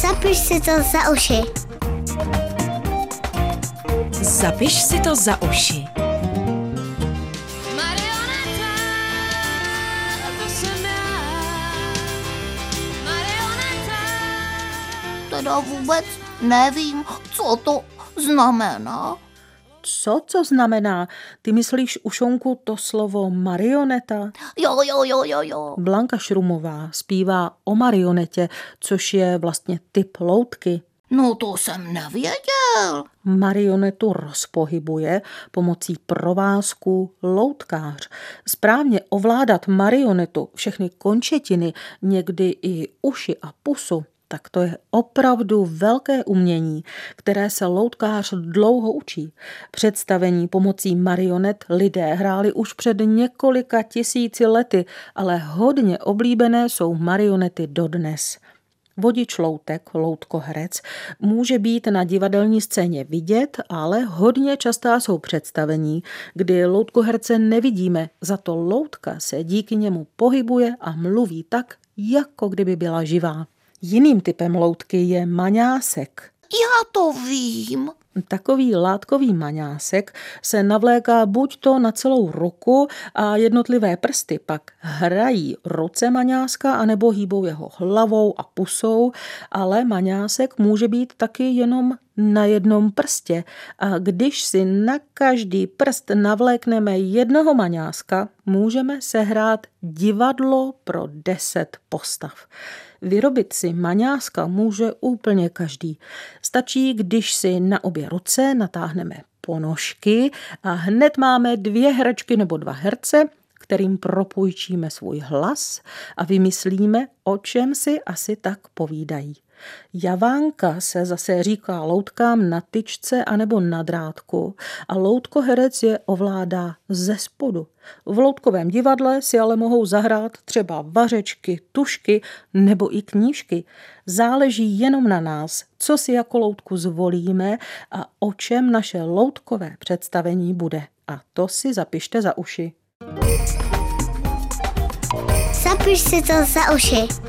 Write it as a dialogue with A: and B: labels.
A: Zapiš si to za uši.
B: Zapiš si to za uši.
C: Marioneta, to jsem já. Marioneta.
D: Teda vůbec nevím, co to znamená.
E: Co znamená? Ty myslíš, Ušonku, to slovo marioneta?
D: Jo.
E: Blanka Šrumová zpívá o marionetě, což je vlastně typ loutky.
D: No to jsem nevěděl.
E: Marionetu rozpohybuje pomocí provázku loutkář. Správně ovládat marionetu, všechny končetiny, někdy i uši a pusu, tak to je opravdu velké umění, které se loutkář dlouho učí. Představení pomocí marionet lidé hráli už před několika tisíci lety, ale hodně oblíbené jsou marionety dodnes. Vodič loutek, loutkoherec, může být na divadelní scéně vidět, ale hodně častá jsou představení, kdy loutkoherce nevidíme, za to loutka se díky němu pohybuje a mluví tak, jako kdyby byla živá. Jiným typem loutky je maňásek.
D: Já to vím.
E: Takový látkový maňásek se navléká buď to na celou ruku a jednotlivé prsty pak hrají ruce maňáska anebo hýbou jeho hlavou a pusou, ale maňásek může být taky jenom na jednom prstě a když si na každý prst navlékneme jednoho maňáska, můžeme sehrát divadlo pro 10 postav. Vyrobit si maňáska může úplně každý. Stačí, když si na obě ruce natáhneme ponožky a hned máme 2 herečky nebo 2 herce, kterým propůjčíme svůj hlas a vymyslíme, o čem si asi tak povídají. Javánka se zase říká loutkám na tyčce anebo na drátku a loutkoherec je ovládá ze spodu. V loutkovém divadle si ale mohou zahrát třeba vařečky, tušky nebo i knížky. Záleží jenom na nás, co si jako loutku zvolíme a o čem naše loutkové představení bude. A to si zapište za uši.
A: Zapiš si to za uši.